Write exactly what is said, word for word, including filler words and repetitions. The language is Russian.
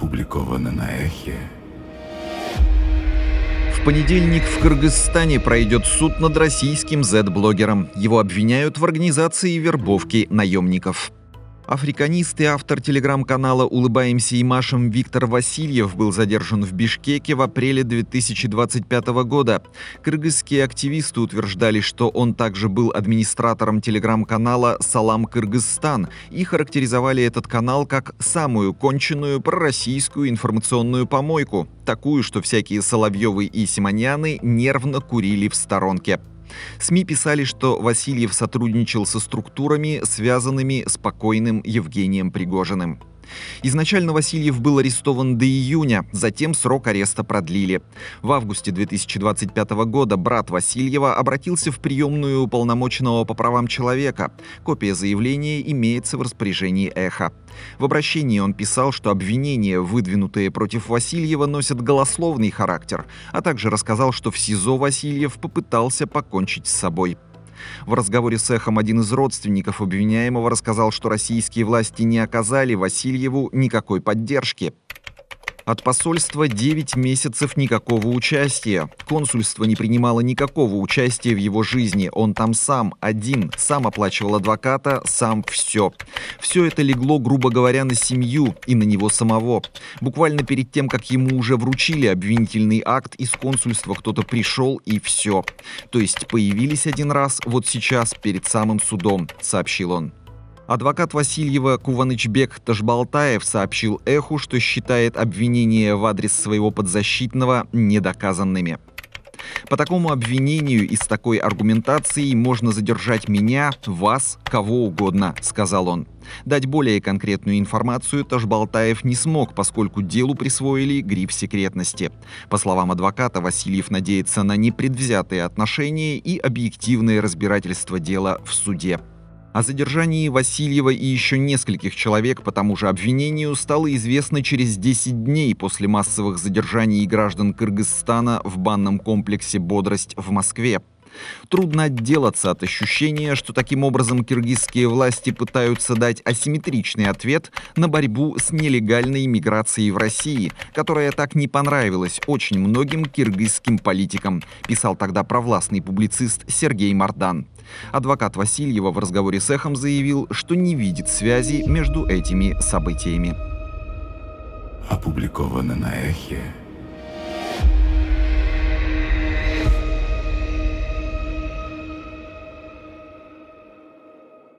Опубликовано на Эхе. В понедельник в Кыргызстане пройдет суд над российским зет-блогером. Его обвиняют в организации вербовки наемников. Африканист и автор телеграм-канала «Улыбаемся и машем» Виктор Васильев был задержан в Бишкеке в апреле две тысячи двадцать пятого года. Кыргызские активисты утверждали, что он также был администратором телеграм-канала «Салам Кыргызстан» и характеризовали этот канал как самую конченную пророссийскую информационную помойку, такую, что всякие Соловьевы и Симоняны нервно курили в сторонке. СМИ писали, что Васильев сотрудничал со структурами, связанными с покойным Евгением Пригожиным. Изначально Васильев был арестован до июня, затем срок ареста продлили. В августе две тысячи двадцать пятого года брат Васильева обратился в приемную уполномоченного по правам человека. Копия заявления имеется в распоряжении «Эхо». В обращении он писал, что обвинения, выдвинутые против Васильева, носят голословный характер, а также рассказал, что в СИЗО Васильев попытался покончить с собой. В разговоре с «Эхом» один из родственников обвиняемого рассказал, что российские власти не оказали Васильеву никакой поддержки. От посольства девять месяцев никакого участия. Консульство не принимало никакого участия в его жизни. Он там сам, один, сам оплачивал адвоката, сам все. Все это легло, грубо говоря, на семью и на него самого. Буквально перед тем, как ему уже вручили обвинительный акт, из консульства кто-то пришел и все. То есть появились один раз, вот сейчас, перед самым судом, сообщил он. Адвокат Васильева Куванычбек Ташбалтаев сообщил «Эху», что считает обвинения в адрес своего подзащитного недоказанными. По такому обвинению и с такой аргументацией можно задержать меня, вас, кого угодно, сказал он. Дать более конкретную информацию Ташбалтаев не смог, поскольку делу присвоили гриф секретности. По словам адвоката, Васильев надеется на непредвзятые отношения и объективное разбирательство дела в суде. О задержании Васильева и еще нескольких человек по тому же обвинению стало известно через десять дней после массовых задержаний граждан Кыргызстана в банном комплексе «Бодрость» в Москве. Трудно отделаться от ощущения, что таким образом киргизские власти пытаются дать асимметричный ответ на борьбу с нелегальной миграцией в России, которая так не понравилась очень многим киргизским политикам, писал тогда провластный публицист Сергей Мардан. Адвокат Васильева в разговоре с «Эхом» заявил, что не видит связи между этими событиями. Опубликовано на Эхе.